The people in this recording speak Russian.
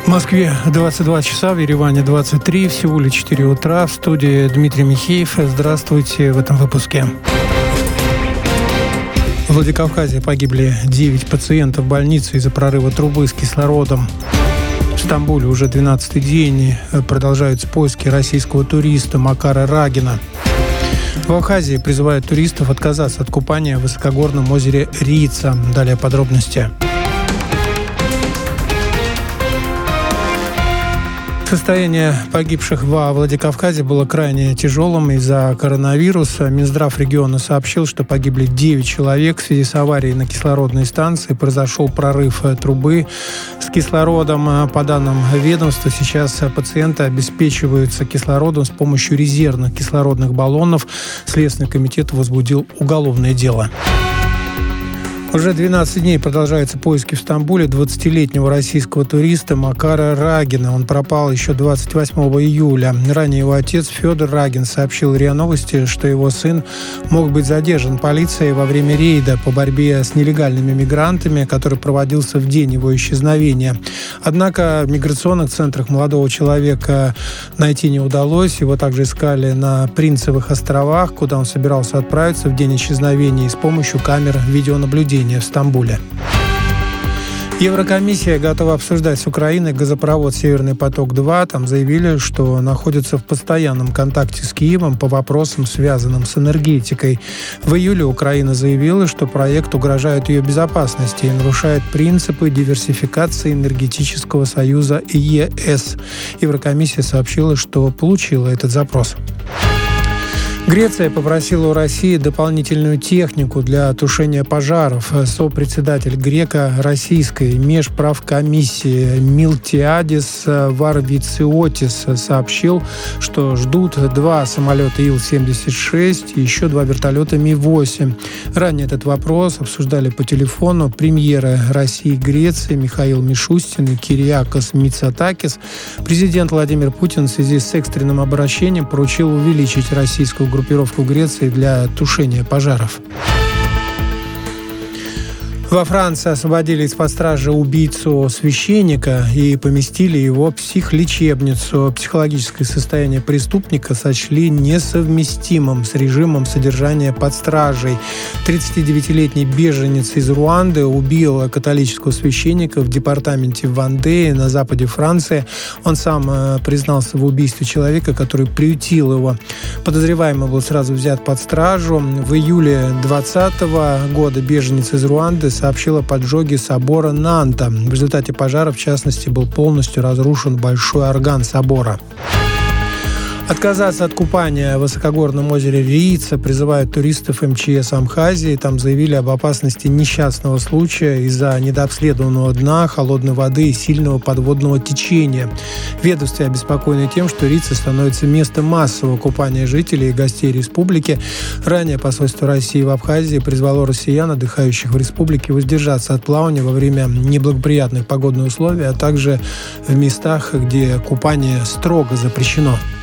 В Москве 22 часа, в Ереване 23, в Сеуле 4 утра. В студии Дмитрий Михеев. Здравствуйте в этом выпуске. В Владикавказе погибли 9 пациентов в больнице из-за прорыва трубы с кислородом. В Стамбуле уже 12-й день продолжаются поиски российского туриста Макара Рагина. В Абхазии призывают туристов отказаться от купания в высокогорном озере Рица. Далее подробности. Состояние погибших во Владикавказе было крайне тяжелым из-за коронавируса. Минздрав региона сообщил, что погибли 9 человек в связи с аварией на кислородной станции. Произошел прорыв трубы с кислородом. По данным ведомства, сейчас пациенты обеспечиваются кислородом с помощью резервных кислородных баллонов. Следственный комитет возбудил уголовное дело. Уже 12 дней продолжаются поиски в Стамбуле 20-летнего российского туриста Макара Рагина. Он пропал еще 28 июля. Ранее его отец Федор Рагин сообщил РИА Новости, что его сын мог быть задержан полицией во время рейда по борьбе с нелегальными мигрантами, который проводился в день его исчезновения. Однако в миграционных центрах молодого человека найти не удалось. Его также искали на Принцевых островах, куда он собирался отправиться в день исчезновения с помощью камер видеонаблюдения в Стамбуле. Еврокомиссия готова обсуждать с Украиной газопровод «Северный поток-2». Там заявили, что находятся в постоянном контакте с Киевом по вопросам, связанным с энергетикой. В июле Украина заявила, что проект угрожает ее безопасности и нарушает принципы диверсификации энергетического союза ЕС. Еврокомиссия сообщила, что получила этот запрос. Греция попросила у России дополнительную технику для тушения пожаров. Сопредседатель греко-российской межправкомиссии Милтиадис Варвициотис сообщил, что ждут 2 самолета Ил-76 и еще 2 вертолета Ми-8. Ранее этот вопрос обсуждали по телефону премьеры России и Греции Михаил Мишустин и Кириакос Мицотакис. Президент Владимир Путин в связи с экстренным обращением поручил увеличить российскую группировку Греции для тушения пожаров. Во Франции освободили из-под стражи убийцу священника и поместили его в психлечебницу. Психологическое состояние преступника сочли несовместимым с режимом содержания под стражей. 39-летний беженец из Руанды убил католического священника в департаменте Вандеи на западе Франции. Он сам признался в убийстве человека, который приютил его. Подозреваемый был сразу взят под стражу. В июле 2020 года беженец из Руанды сообщил о поджоге собора Нанта. В результате пожара, в частности, был полностью разрушен большой орган собора. Отказаться от купания в высокогорном озере Рица призывают туристов МЧС Абхазии. Там заявили об опасности несчастного случая из-за недообследованного дна, холодной воды и сильного подводного течения. Ведомство обеспокоено тем, что Рица становится местом массового купания жителей и гостей республики. Ранее посольство России в Абхазии призвало россиян, отдыхающих в республике, воздержаться от плавания во время неблагоприятных погодных условий, а также в местах, где купание строго запрещено.